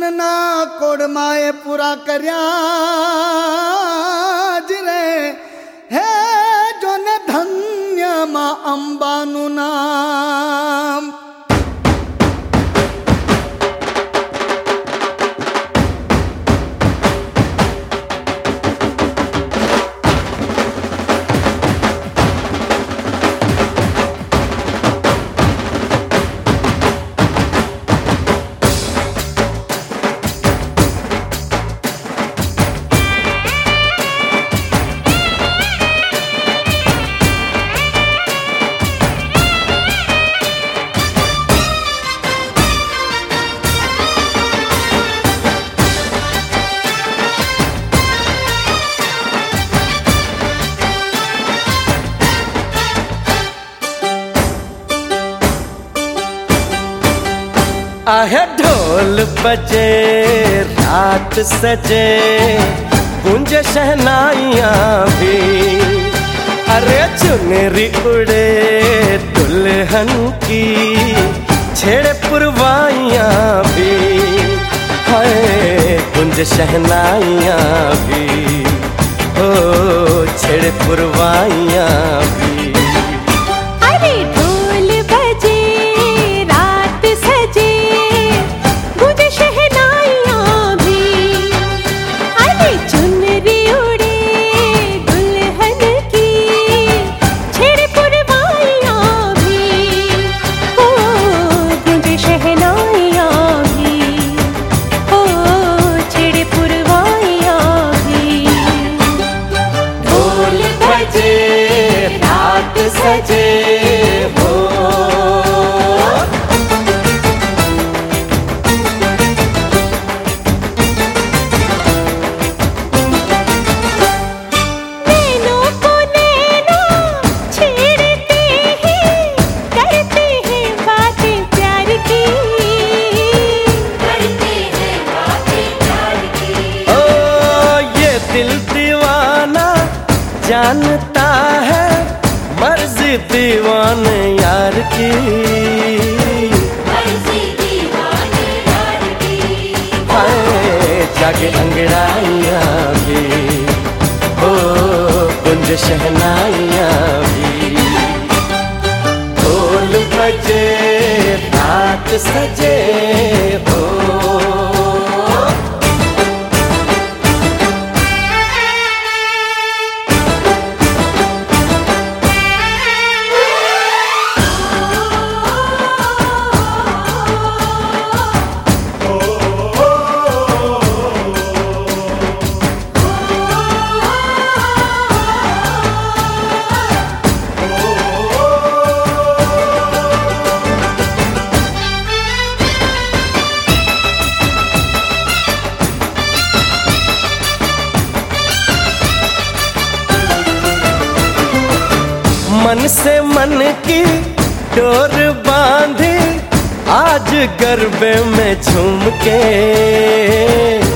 ना कोड़माए पूरा करया जिरे हे जो ने धन्य मां अंबानु नाम। आहे ढोल बजे रात सजे गूंजे शहनाइयाँ भी, अरे चुनरी उड़े दुल्हन की छेड़े पुरवाइयाँ भी, हाय गूंजे शहनाइयाँ भी, ओ छेड़े पुरवाइयाँ भी। सजे हो नैनों को नैना छेड़ते हैं, करते हैं बातें प्यार की, करते हैं बातें प्यार की। ओ ये दिल दीवाना जानता है मर्जी दीवाने यार की, मर्जी दीवाने यार की। हाय जागे अंगड़ाइयाँ भी, हो गुंज शहनाइयाँ भी, ढोल बजे रात सजे हो। मन से मन की डोर बांधी आज गरबे में झूम के,